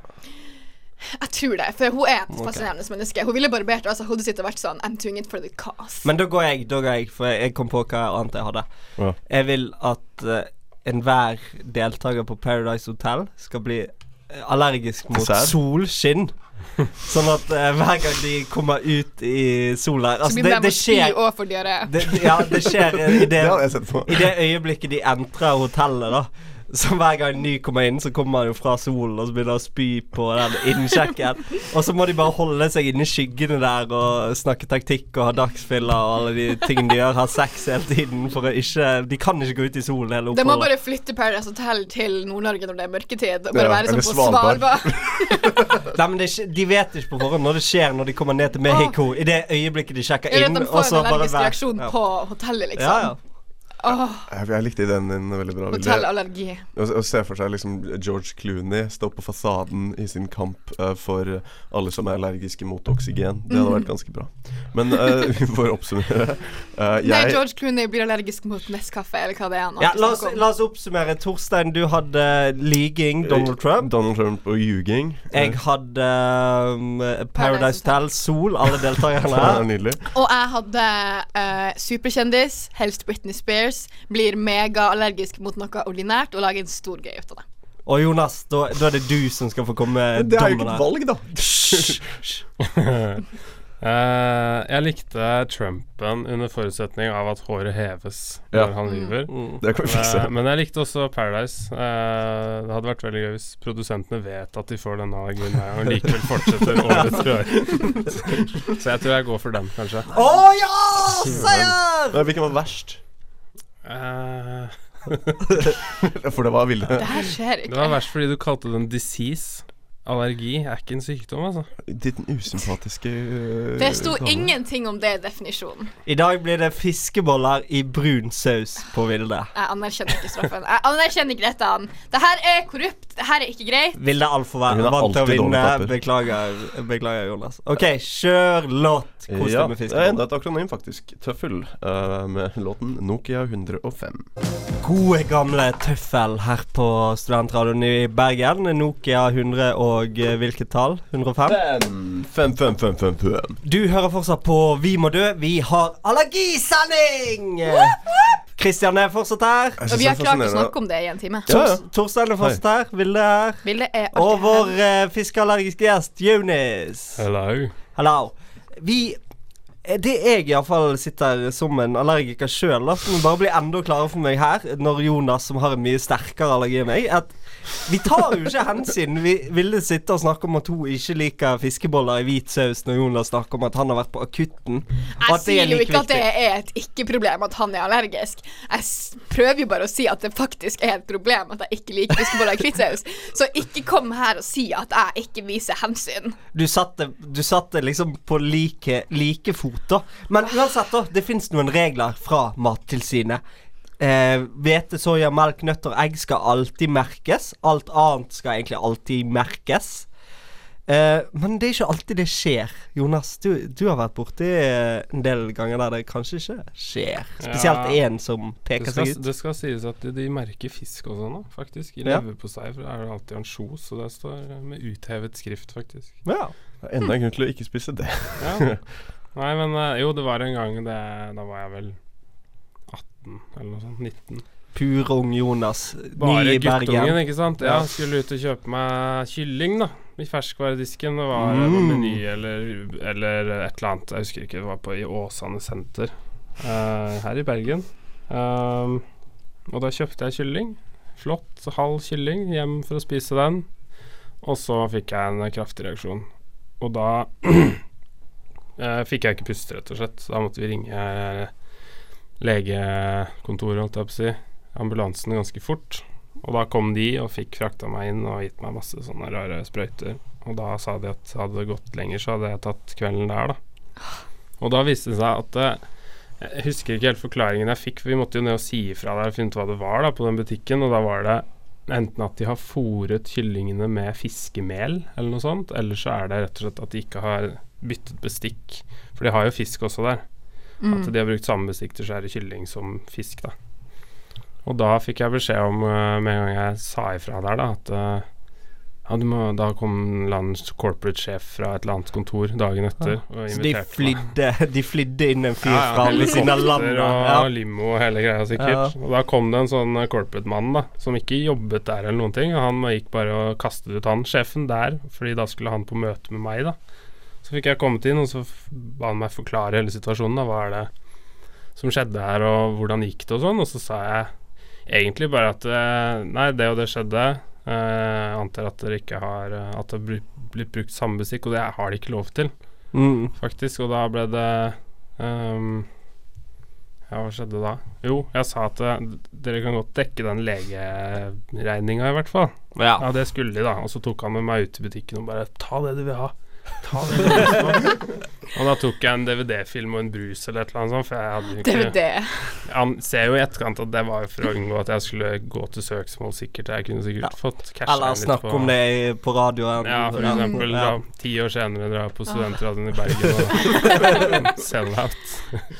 Jeg tror det, for hun er et fascinerende menneske. Hun ville barbert altså, hodet sitt og vært sånn I'm doing it for the cause. Men da går jeg, da går jeg, for jeg, jeg kom på hva annet jeg hadde. Ja. Jeg vil at uh, enhver deltaker på Paradise Hotel skal bli eh, allergisk mot Sæd? solskinn. Sånn at uh, hver gang de kommer ut i sola så altså, blir det, de det med å spy skjer og få diaré. det, Ja, det skjer i det, Det hadde jeg sett på. i det øyeblikket de entrer hotellet, da. Så hver gang en ny kommer inn, så kommer han jo fra solen og så begynner han å spy på den innsjekken. Og så må de bare holde seg inne i skyggene der og snakke taktikk og ha dagsfiller og alle de tingene de gjør, ha sex hele tiden for å ikke, de kan ikke gå ut i solen hele Det må oppholdet. bare flytte Paradise Hotel til Nord-Norge når det er mørketid. Bare Ja, være eller som på Svalbard. Nei, men det, er ikke- de vet ikke på forhånd når det skjer når de kommer ned til Mexico. I det øyeblikket de sjekker Eller inn, at de og får så en bare allergisk vær- reaksjon ja. på hotellet, liksom. Ja, ja. Åh, Jeg, jeg likte ideen din veldig bra. Vilde. hotellallergi. Å, å se for seg liksom George Clooney stå på fasaden i sin kamp uh, for alle som er allergiske mot oksygen. Det hadde vært ganske bra. Men uh, for å oppsummere uh, Nei, jeg, George Clooney blir allergisk mot Nescafé, eller hva det er han Ja, alltid la oss, snakker om. la oss oppsummere. Torstein, du hadde liging Donald Trump. Donald Trump og ljuging. Jeg hadde um, Paradise Hotel, Sol, alle deltakerne Det er her. nydelig. Og jeg hadde eh, superkjendis, helst Britney Spears, blir mega-allergisk mot noe ordinært og lager en stor gøy ut av det. Og Jonas, da, da er det du som skal få komme med Det er jo ikke dommen et her. valg, da. Eh, jeg likte Trumpen under forutsetning av at håret heves når Ja. han lyver. Mm. Det kan vi fikse. Eh, men jeg likte også Paradise. Eh, det hadde vært veldig gøy hvis produsentene vet at de får denne allergien her og likevel fortsetter år etter år. Så jeg tror jeg går for den, kanskje. Å ja! Seier! Men Hvilken var verst? Eh, For det var Vilde. Det her skjer det var ikke. verst fordi du kalte det en disease. Allergi er ikke en sykdom, altså. Din usympatiske uh, Det sto dame. ingenting om det i definisjonen. I dag blir det fiskeboller i brun saus på Vilde. Jeg anerkjenner ikke straffen. Jeg anerkjenner ikke dette. Det her er korrupt. Det her er ikke greit. Vilde er altfor Hun er vant til å alltid dårlig vinne. taper. Beklager, beklager, Jonas. OK, kjør låt. Kos Ja, deg med det er fiskeboller. enda et akronym, faktisk. Tøffel, uh, med låten Nokia hundre og fem. Gode, gamle Tøffel her på Studentradioen i Bergen. Nokia hundre og eh, hvilket tall? hundre og fem? Fem, fem, fem, fem, fem. Du hører fortsatt på Vi må dø. Vi har allergisending! Kristian er fortsatt her. Jeg Og synes vi har det er klart å fascinerende. snakke om det i en time. Ja, ja. Tors, Torstein er fortsatt her. Vilde er her. Vilde er Og alltid vår her. eh, fiskeallergiske gjest, Jonis. Hello. Hallo. Vi eh, Det jeg i hvert fall sitter som en allergiker selv da, som bare blir enda klarere for meg her, når Jonas, som har en mye sterkere allergi enn meg, at vi tar jo ikke hensyn. Vi ville sitte og snakke om at hun ikke liker fiskeboller i hvit saus når Jonas snakker om at han har vært på akutten. Og Jeg at det er sier jo like ikke at det viktig. er et ikke-problem at han er allergisk. Jeg s prøver jo bare å si at det faktisk er et problem at jeg ikke liker fiskeboller i hvitsaus. Så ikke kom her og si at jeg ikke viser hensyn. Du satte, du satte liksom på like, like fot da. Men uansett da, det finnes noen regler fra Mattilsynet. Eh, Hvete, soya, melk, nøtter, egg skal alltid merkes. Alt annet skal egentlig alltid merkes. eh, Men det er ikke alltid det skjer. Jonas, du, du har vært borti eh, en del ganger der det kanskje ikke skjer. Spesielt Ja. en som Det peker skal, seg ut. det skal sies at de, de merker fisk og sånn, da, faktisk. I Ja. leverpostei for er det alltid ansjos, så det står med uthevet skrift, faktisk. Ja. Det er enda en grunn til å ikke spise det. Ja. Nei, men eh, jo, det var en gang det, da var jeg vel atten eller noe sånt. nitten. Purung Jonas, Bare ny i guttungen, Bergen. ikke sant? Ja, skulle ut og kjøpe meg kylling, da. I ferskvaredisken. Det var Mm. en meny eller, eller et eller annet. Jeg husker ikke. Det var på i Åsane senter eh, her i Bergen. Um, og da kjøpte jeg kylling. Flott halv kylling hjem for å spise den. Og så fikk jeg en kraftig reaksjon. Og da eh, fikk jeg ikke puste, rett og slett. Da måtte vi ringe eh, legekontoret, holdt jeg på å si, ambulansen ganske fort. Og da kom de og fikk frakta meg inn og gitt meg masse sånne rare sprøyter. Og da sa de at hadde det gått lenger, så hadde jeg tatt kvelden der, da. Og da viste det seg at eh, jeg husker ikke helt forklaringen jeg fikk, for vi måtte jo ned og si ifra der og finne ut hva det var da på den butikken, og da var det enten at de har fôret kyllingene med fiskemel eller noe sånt, eller så er det rett og slett at de ikke har byttet bestikk, for de har jo fisk også der. At de har brukt samme bestikk til å skjære kylling som fisk, da. Og da fikk jeg beskjed om, uh, med en gang jeg sa ifra der, da, at uh, ja, du må, da kom landets corporate-sjef fra et eller annet kontor dagen etter og Så de inviterte meg. flydde, de flydde inn en fyr Ja, ja, fra alle sine land. helikopter og Ja. limo og hele greia sikkert. Og da kom det en sånn uh, corporate-mann da, som ikke jobbet der eller noen ting, og han gikk bare og kastet ut han, sjefen der, fordi da skulle han på møte med meg da. Så fikk jeg kommet inn, og så f- ba han meg forklare hele situasjonen da, hva er det som skjedde her, og hvordan gikk det og sånn, og så sa jeg Egentlig bare at eh, Nei, det og det skjedde. Jeg antar at dere ikke har At det har blitt brukt samme bestikk, og det har de ikke lov til, mm. faktisk. Og da ble det um, Ja, hva skjedde da? Jo, jeg sa at uh, dere kan godt dekke den legeregninga i hvert fall. Ja. Ja, det skulle de da. Og så tok han med meg ut i butikken og bare ta det du vil ha. Ta det du vil ha. Og da tok jeg en D V D-film og en brus eller et eller annet sånt, for jeg hadde ikke D V D. Han ser jo i etterkant at det var for å unngå at jeg skulle gå til søksmål sikkert. Jeg kunne sikkert ja. fått cashet eller snakke om det på radioen. Ja, for eksempel ja. da, ti år senere dra på studentradioen i Bergen og sell out.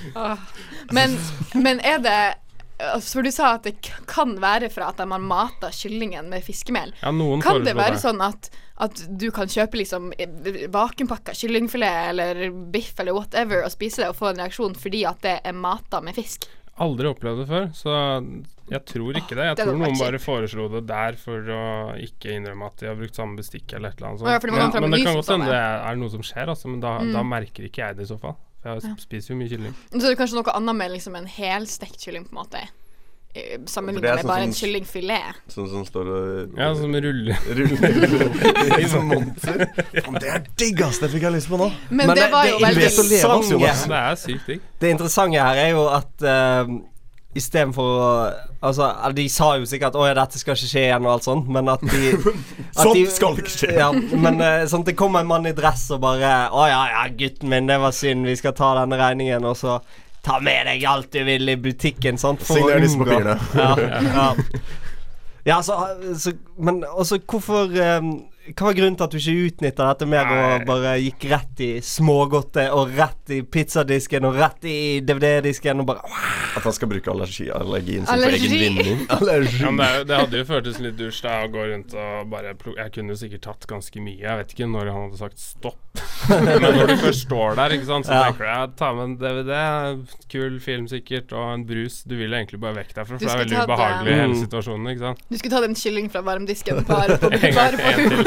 men, men er det for du sa at det kan være fra at man mater kyllingen med fiskemel. Ja, noen kan det være det. sånn at, at du kan kjøpe liksom vakuumpakka kyllingfilet eller biff eller whatever og spise det og få en reaksjon fordi at det er matet med fisk? Aldri opplevd det før, så jeg tror ikke det. Jeg det tror noen bare foreslo det der for å ikke innrømme at de har brukt samme bestikk eller et eller annet sånt. Ja, det men, men det kan godt hende det er noe som skjer, altså, men da, mm. da merker ikke jeg det i så fall. For jeg spiser jo mye kylling. Så det er kanskje noe annet med liksom en helstekt kylling på en måte sammenlignet med sånn bare en som, kyllingfilet. Sånn som står og Ja, som ruller Ruller i sånn monter. Det er digg, ass! Det fikk jeg lyst på nå. Men, Men det, det var jo veldig interessante. Ja, det er sykt digg. Det interessante her er jo at uh, i stedet for å altså, de sa jo sikkert at åja, dette skal ikke skje igjen og alt sånt, men at de at Sånt de, skal ikke skje. Ja, men uh, sånn at det kommer en mann i dress og bare åja, ja, gutten min, det var synd, vi skal ta denne regningen, og så ta med deg alt du vil i butikken, sant? For Signer disse papirene. Ja, ja. Ja, så, så men også hvorfor um, hva var grunnen til at du ikke utnyttet dette mer Nei. Og bare gikk rett i smågodte og rett i pizzadisken og rett i D V D-disken og bare wow. At han skal bruke allergi, allergien sin for egen vinning. Allergi. Ja, det, det hadde jo føltes litt dusj da å gå rundt og bare jeg kunne jo sikkert tatt ganske mye. Jeg vet ikke når han hadde sagt stopp. Men når du først står der, ikke sant, så ja. tenker jeg ta med en D V D, kul film sikkert, og en brus. Du vil egentlig bare vekk derfra, for det er veldig ubehagelig i hele situasjonen, ikke sant. Du skulle ta den kylling fra varmdisken bare på, bare på hull.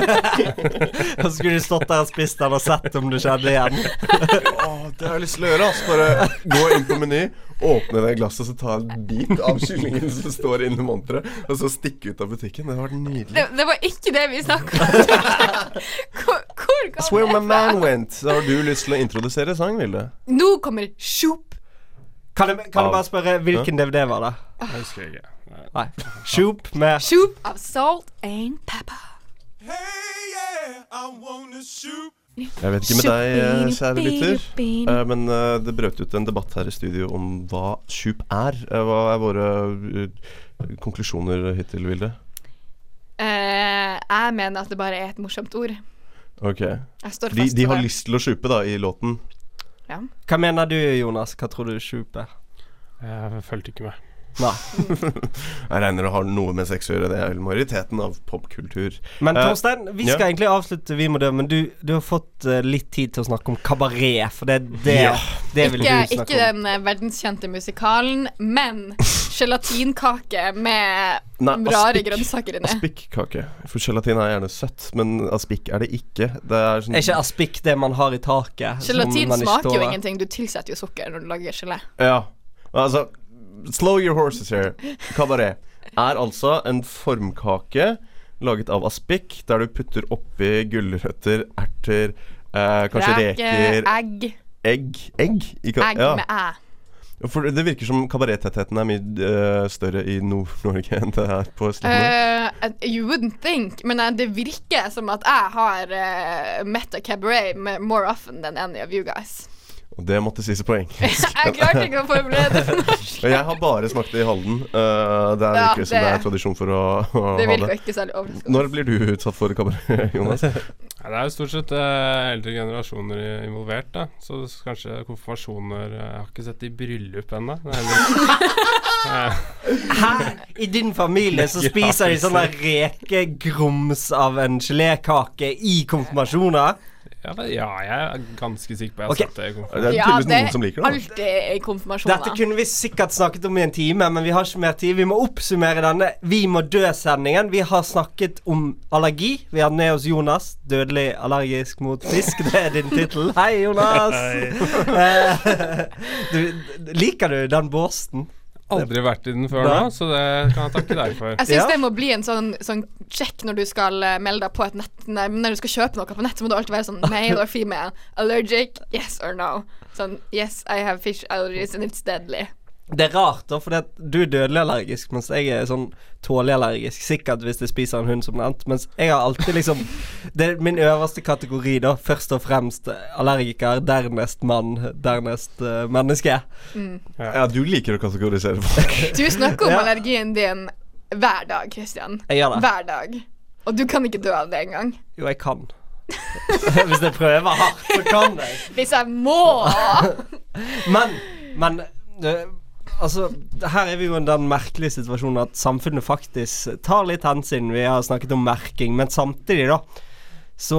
Og så skulle du stått der og spist den og sett om du skjedde igjen. Åh, det har jeg lyst til å gjøre, ass. Bare gå inn på Meny, åpne det glasset og så ta en bit av kyllingen som står inne i monteret, og så stikke ut av butikken. Det var nydelig. Det, det var ikke det vi snakket om. Hvor, hvor That's where my man went. Så har du lyst til å introdusere sang, Vilde? Nå kommer Shoop. Kan jeg, kan jeg bare spørre, hvilken D V D var det? Jeg husker ikke. Nei. Nei. Shoop med Shoop av Salt and Pepper. Hey, yeah, I wanna shoot. Jeg vet ikke med deg, kjære lytter, uh, men uh, det brøt ut en debatt her i studio om hva Shoop er. Uh, hva er våre uh, konklusjoner hittil, Vilde? Uh, jeg mener at det bare er et morsomt ord. Ok. Jeg står fast de, de har det. lyst til å shupe da i låten. Ja. Hva mener du, Jonas? Hva tror du Shoop er? Jeg følte ikke med. Nei. Jeg regner det har noe med sex å gjøre. Det er majoriteten av popkultur. Men Torstein, vi skal ja. egentlig avslutte Vi må dø, men du, du har fått uh, litt tid til å snakke om kabaret, for det, det, ja. det vil ikke, du snakke ikke om. Den verdenskjente musikalen, men gelatinkake med Nei, rare aspik, grønnsaker inni. Aspikkake. For gelatin er gjerne søtt, men aspik er det ikke. Det er, sånn er ikke aspik det man har i taket? Gelatin smaker jo ingenting. Du tilsetter jo sukker når du lager gelé. Ja, altså slow your horses here. Kabaret er altså en formkake laget av aspik, der du putter oppi gulrøtter, erter, eh, kanskje Reke, reker, egg. Egg? Egg, I egg ja. med æ. For det virker som kabarettettheten er mye uh, større i Nord-Norge enn det er på Østlandet. Uh, you wouldn't think, men uh, det virker som at jeg har uh, met a cabaret more often than any of you guys. Og det måtte sies poeng. Jeg klarte ikke å forberede det for norsk. Jeg har bare smakt det i Halden. uh, Det er virkelig ja, som det er tradisjon for å, å det ha det. Det ikke særlig overraskende. Når blir du utsatt for kabaret, Jonas? Ja, det er jo stort sett uh, eldre generasjoner involvert da. Så kanskje konfirmasjoner. Jeg har ikke sett det i bryllup ennå. Hæ? I din familie så spiser de sånne rekegrums av en gelékake i konfirmasjoner? Ja, ja, jeg er ganske sikker på at jeg har okay. sett det i konfirmasjoner. Det er tydeligvis ja, noen som liker det. Alltid i konfirmasjoner. Dette kunne vi sikkert snakket om i en time, men vi har ikke mer tid. Vi må oppsummere denne Vi må dø-sendingen. Vi har snakket om allergi. Vi har med oss Jonas, dødelig allergisk mot fisk. Det er din titel. Hei, Jonas! Hei. Du, liker du den båsten? Aldri vært i den før nå, så det kan jeg takke deg for. Jeg synes det må bli en sånn, sånn sjekk når du skal uh, melde deg på et nett. Nei, når du skal kjøpe noe på nett, så må du alltid være sånn male or female. Allergic, yes or no. Sånn, yes, I have fish allergies and it's deadly. Det er rart da, fordi at du er dødelig allergisk, mens jeg er sånn tålig allergisk. Sikkert hvis jeg spiser en hund som nevnt, mens jeg har alltid liksom det er min øverste kategori da. Først og fremst allergiker, dernest mann, dernest uh, menneske. Mm. Ja. Ja, du liker å kategorisere folk. Du snakker om Ja. allergien din hver dag, Christian. Jeg gjør det. Hver dag. Og du kan ikke dø av det engang. Jo, jeg kan. Hvis jeg prøver hardt, så kan jeg. Hvis jeg må! Men, men uh, altså, her er vi jo i den merkelige situasjonen at samfunnet faktisk tar litt hensyn. Vi har snakket om merking, men samtidig da så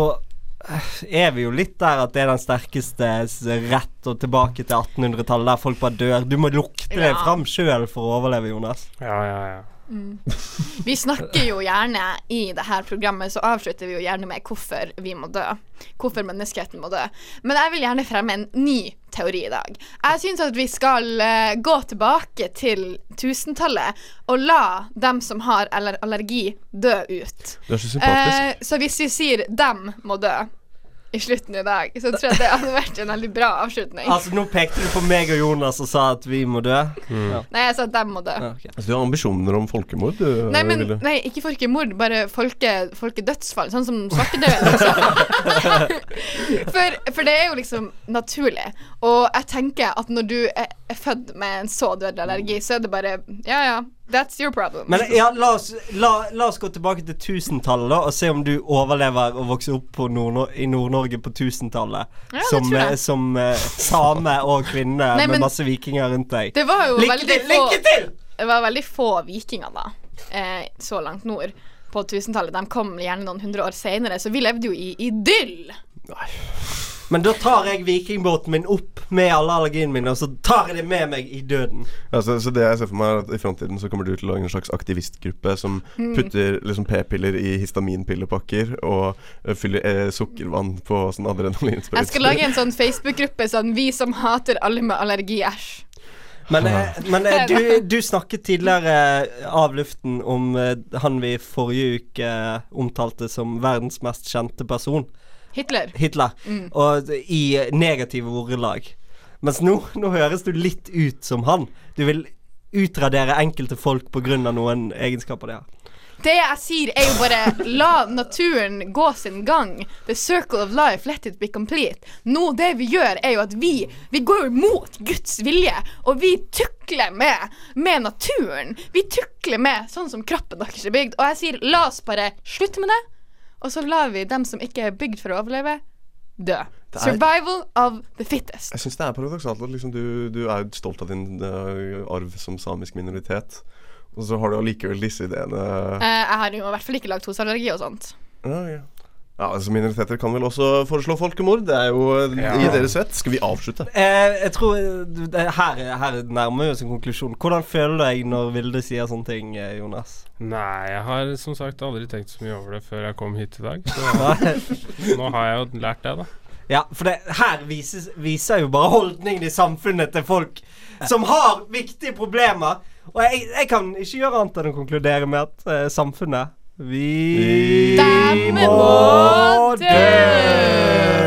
er vi jo litt der at det er den sterkeste rett og tilbake til attenhundretallet der folk bare dør. Du må lukte Ja. deg frem selv for å overleve, Jonas. Ja, ja, ja. Mm. Vi snakker jo gjerne i det her programmet, så avslutter vi jo gjerne med hvorfor vi må dø. Hvorfor menneskeheten må dø. Men jeg vil gjerne fremme en ny teori i dag. Jeg synes at vi skal uh, gå tilbake til tusentallet og la dem som har aller allergi dø ut. Du er så sympatisk. Eh, så hvis vi sier dem må dø i slutten i dag, så tror jeg det hadde vært en veldig bra avslutning. Altså, nå pekte du på meg og Jonas og sa at vi må dø. Mm. Ja. Nei, jeg sa at dem må dø. Ja, okay. Altså, du har ambisjoner om folkemord, du, Nei, men, Ville? nei, ikke folkemord, bare folke, folkedødsfall, sånn som svartedauden liksom. for, for det er jo liksom naturlig. Og jeg tenker at når du er, er født med en så dødelig allergi, så er det bare, ja, ja, that's your problem. Men ja, la oss, la, la oss gå tilbake til tusentallet da, og se om du overlever å vokse opp på Nord i Nord-Norge på tusentallet. Ja, det som, tror jeg. eh, som eh, same og kvinne Nei, men- med masse vikinger rundt deg. Det var jo Lykke veldig til, få, lykke til! Det var veldig få vikinger da, eh, så langt nord på tusentallet. De kom gjerne noen hundre år senere, så vi levde jo i idyll. Nei. Men da tar jeg vikingbåten min opp med alle allergien mine, og så tar jeg det med meg i døden. Altså, så det jeg ser for meg er at i fremtiden så kommer du til å lage en slags aktivistgruppe som Mm. putter liksom p-piller i histaminpillepakker og uh, fyller eh, sukkervann på sånn adrenalinsprøyter. Jeg skal lage en sånn Facebook-gruppe sånn, vi som hater alle med allergi, æsj. Men, eh, men eh, du, du snakket tidligere eh, av luften om eh, han vi forrige uke eh, omtalte som verdens mest kjente person. Hitler. Hitler. Mm. Og i negative ordelag. Mens nå, nå høres du litt ut som han. Du vil utradere enkelte folk på grunn av noen egenskaper de har. Det jeg sier er jo bare la naturen gå sin gang. The circle of life, let it be complete. Nå det vi gjør er jo at vi Vi går jo imot Guds vilje. Og vi tukler med Med naturen. Vi tukler med sånn som kroppen deres er bygd. Og jeg sier la oss bare slutte med det. Og så lar vi dem som ikke er bygd for å overleve dø. Det er- Survival of the fittest. Jeg synes det er paradoksalt at liksom du, du er stolt av din uh, arv som samisk minoritet, og så har du allikevel disse ideene. Eh, jeg har jo i hvert fall ikke laktoseallergi og sånt. Ja, ja. Ja, altså minoriteter kan vel også foreslå folkemord. Det er jo uh, Ja. i deres rett. Skal vi avslutte? Eh, jeg tror eh, det, her, her nærmer vi oss en konklusjon. Hvordan føler du deg når Vilde sier sånne ting, eh, Jonas? Nei, jeg har som sagt aldri tenkt så mye over det før jeg kom hit i dag. Så nå har jeg jo lært det, da. Ja, for det her vises, viser jo bare holdningen i samfunnet til folk som har viktige problemer. Og jeg, jeg kan ikke gjøre annet enn å konkludere med at eh, samfunnet Vi Dem må dø!